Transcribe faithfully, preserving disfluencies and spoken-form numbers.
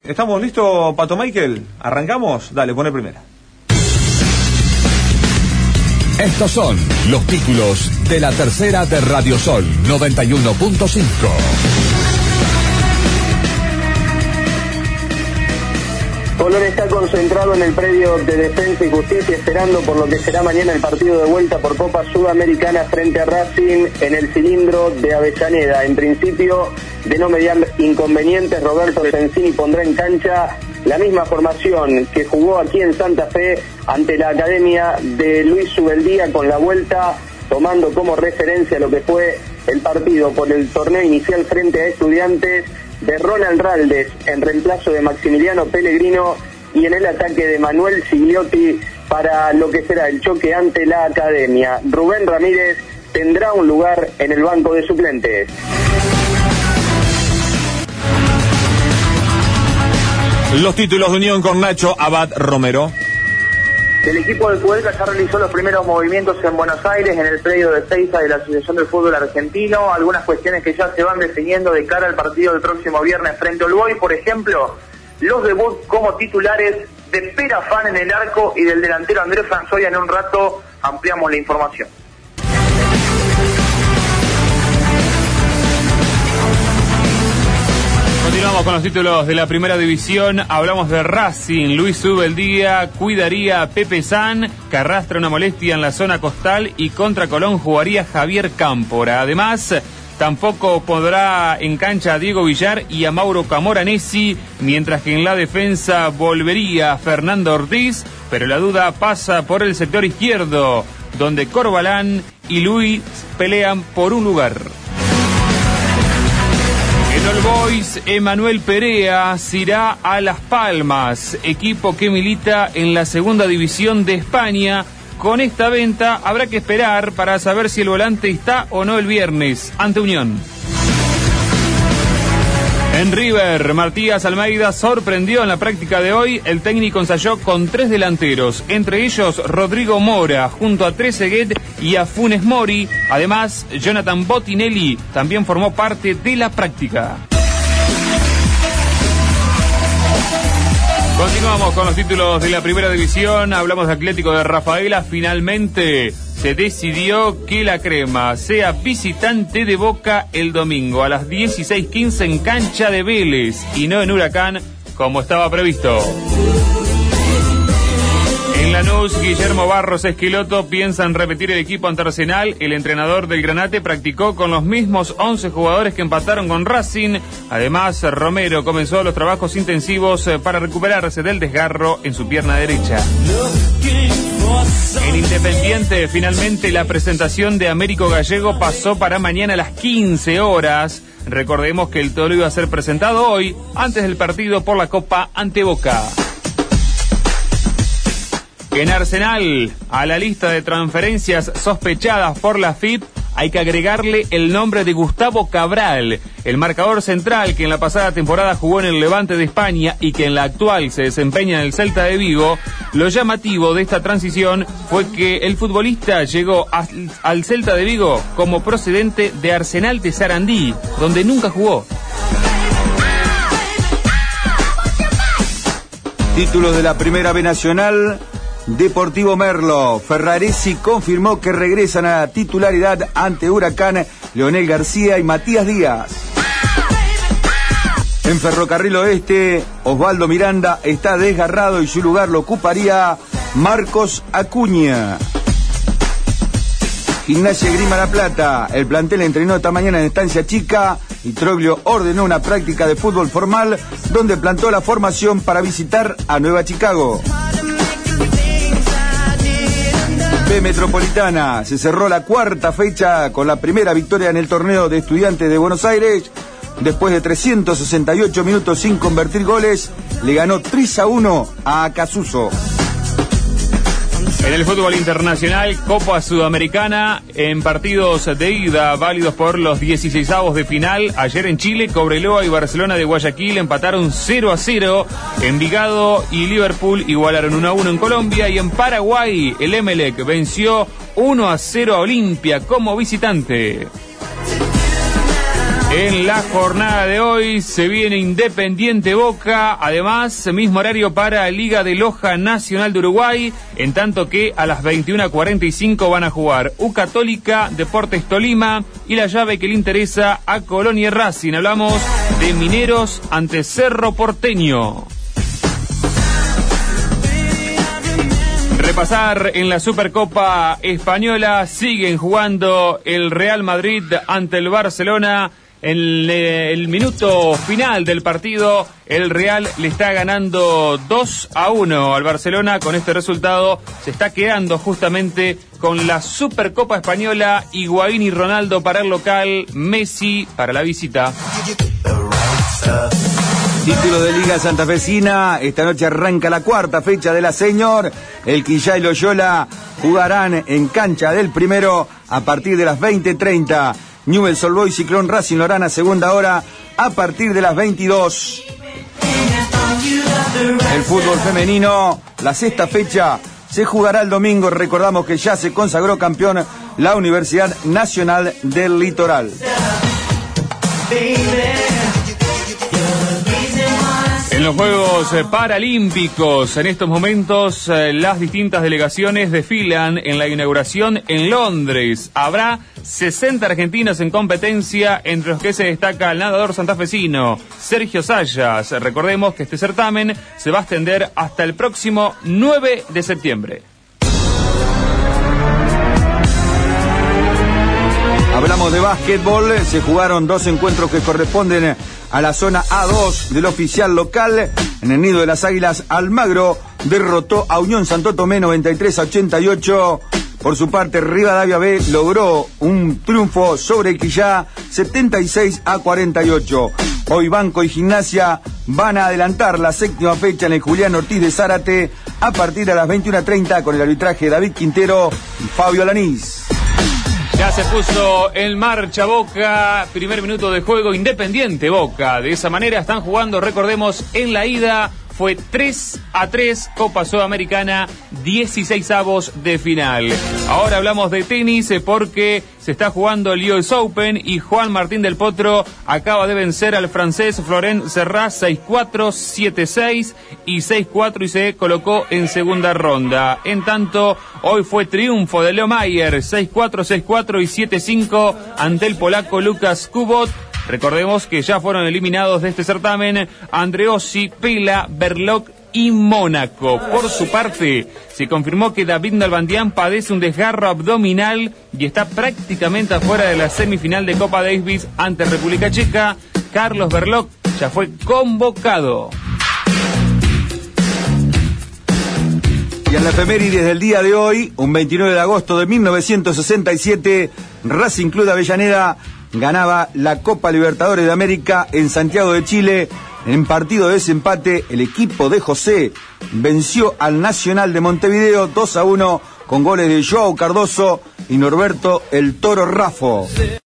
¿Estamos listos, Pato Michael? ¿Arrancamos? Dale, pone primera. Estos son los títulos de la tercera de Radio Sol noventa y uno punto cinco. Colón está concentrado en el predio de Defensa y Justicia, esperando por lo que será mañana el partido de vuelta por Copa Sudamericana frente a Racing en el cilindro de Avellaneda. En principio, de no mediar inconvenientes, Roberto Sensini pondrá en cancha la misma formación que jugó aquí en Santa Fe ante la academia de Luis Subeldía, con la vuelta tomando como referencia lo que fue el partido por el torneo inicial frente a Estudiantes, de Ronald Raldes en reemplazo de Maximiliano Pellegrino, y en el ataque de Manuel Sigliotti para lo que será el choque ante la academia. Rubén Ramírez tendrá un lugar en el banco de suplentes. Los títulos de Unión con Nacho Abad Romero. El equipo de Cudelca ya realizó los primeros movimientos en Buenos Aires, en el predio de Seiza de la Asociación del Fútbol Argentino. Algunas cuestiones que ya se van definiendo de cara al partido del próximo viernes frente a Uruguay. Por ejemplo, los debuts como titulares de Perafán en el arco y del delantero Andrés Franzoya. En un rato ampliamos la información. Continuamos con los títulos de la primera división. Hablamos de Racing. Luis Subeldía cuidaría a Pepe San, que arrastra una molestia en la zona costal, y contra Colón jugaría Javier Cámpora. Además, tampoco podrá en cancha a Diego Villar y a Mauro Camoranesi, mientras que en la defensa volvería Fernando Ortiz, pero la duda pasa por el sector izquierdo, donde Corbalán y Luis pelean por un lugar. En All Boys, Emanuel Perea se irá a Las Palmas, equipo que milita en la segunda división de España. Con esta venta habrá que esperar para saber si el volante está o no el viernes ante Unión. En River, Matías Almeida sorprendió en la práctica de hoy. El técnico ensayó con tres delanteros, entre ellos Rodrigo Mora, junto a Trezeguet y a Funes Mori. Además, Jonathan Botinelli también formó parte de la práctica. Continuamos con los títulos de la primera división. Hablamos de Atlético de Rafaela. Finalmente se decidió que la Crema sea visitante de Boca el domingo a las dieciséis quince en cancha de Vélez y no en Huracán, como estaba previsto. En Lanús, Guillermo Barros Esqueloto piensa en repetir el equipo ante Arsenal. El entrenador del Granate practicó con los mismos once jugadores que empataron con Racing. Además, Romero comenzó los trabajos intensivos para recuperarse del desgarro en su pierna derecha. En Independiente, finalmente la presentación de Américo Gallego pasó para mañana a las quince horas. Recordemos que el Toro iba a ser presentado hoy, antes del partido por la Copa ante Boca. En Arsenal, a la lista de transferencias sospechadas por la F I P, hay que agregarle el nombre de Gustavo Cabral, el marcador central que en la pasada temporada jugó en el Levante de España y que en la actual se desempeña en el Celta de Vigo. Lo llamativo de esta transición fue que el futbolista llegó a, al Celta de Vigo como procedente de Arsenal de Sarandí, donde nunca jugó. Títulos de la Primera B Nacional. Deportivo Merlo, Ferraresi confirmó que regresan a la titularidad ante Huracán Leonel García y Matías Díaz. En Ferrocarril Oeste, Osvaldo Miranda está desgarrado y su lugar lo ocuparía Marcos Acuña. Gimnasia Grima La Plata, el plantel entrenó esta mañana en Estancia Chica y Troglio ordenó una práctica de fútbol formal donde plantó la formación para visitar a Nueva Chicago. B Metropolitana, se cerró la cuarta fecha con la primera victoria en el torneo de Estudiantes de Buenos Aires. Después de trescientos sesenta y ocho minutos sin convertir goles, le ganó tres a uno a Acasuso. En el fútbol internacional, Copa Sudamericana, en partidos de ida válidos por los dieciseisavos de final. Ayer en Chile, Cobreloa y Barcelona de Guayaquil empataron cero a cero. Envigado y Liverpool igualaron uno a uno en Colombia. Y en Paraguay, el Emelec venció uno a cero a Olimpia como visitante. En la jornada de hoy se viene Independiente Boca, además mismo horario para Liga de Loja Nacional de Uruguay, en tanto que a las veintiuna cuarenta y cinco van a jugar U Católica, Deportes Tolima y la llave que le interesa a Colonia y Racing. Hablamos de Mineros ante Cerro Porteño. Repasar en la Supercopa Española, siguen jugando el Real Madrid ante el Barcelona. En el, el minuto final del partido, el Real le está ganando dos a uno al Barcelona. Con este resultado se está quedando justamente con la Supercopa Española. Higuaín y Ronaldo para el local, Messi para la visita. Título de Liga Santafesina, esta noche arranca la cuarta fecha de la Señor. El Quillay y Loyola jugarán en cancha del Primero a partir de las veinte treinta. Newell's Old Boys Ciclón Racing Lorana, segunda hora, a partir de las veintidós. El fútbol femenino, la sexta fecha, se jugará el domingo. Recordamos que ya se consagró campeón la Universidad Nacional del Litoral. En los Juegos Paralímpicos, en estos momentos, eh, las distintas delegaciones desfilan en la inauguración en Londres. Habrá sesenta argentinos en competencia, entre los que se destaca el nadador santafesino Sergio Sayas. Recordemos que este certamen se va a extender hasta el próximo nueve de septiembre. Hablamos de básquetbol, se jugaron dos encuentros que corresponden a la zona A dos del oficial local. En el Nido de las Águilas, Almagro derrotó a Unión Santo Tomé noventa y tres a ochenta y ocho. Por su parte, Rivadavia B logró un triunfo sobre el Quillá setenta y seis a cuarenta y ocho. Hoy Banco y Gimnasia van a adelantar la séptima fecha en el Julián Ortiz de Zárate a partir de las veintiuna treinta con el arbitraje de David Quintero y Fabio Alanís. Ya se puso en marcha Boca, primer minuto de juego, Independiente Boca. De esa manera están jugando, recordemos, en la ida fue tres a tres, Copa Sudamericana, dieciseisavos de final. Ahora hablamos de tenis porque se está jugando el U S Open y Juan Martín del Potro acaba de vencer al francés Florent Serrat seis cuatro, siete seis y seis cuatro y se colocó en segunda ronda. En tanto, hoy fue triunfo de Leo Mayer, seis cuatro, seis cuatro y siete cinco ante el polaco Lukas Kubot. Recordemos que ya fueron eliminados de este certamen Andreossi, Pela, Berlocq y Mónaco. Por su parte, se confirmó que David Nalbandian padece un desgarro abdominal y está prácticamente afuera de la semifinal de Copa Davis ante República Checa. Carlos Berlocq ya fue convocado. Y en la efeméride del día de hoy, un veintinueve de agosto de mil novecientos sesenta y siete, Racing Club de Avellaneda ganaba la Copa Libertadores de América en Santiago de Chile. En partido de desempate, el equipo de José venció al Nacional de Montevideo dos a uno con goles de Joao Cardoso y Norberto el Toro Raffo.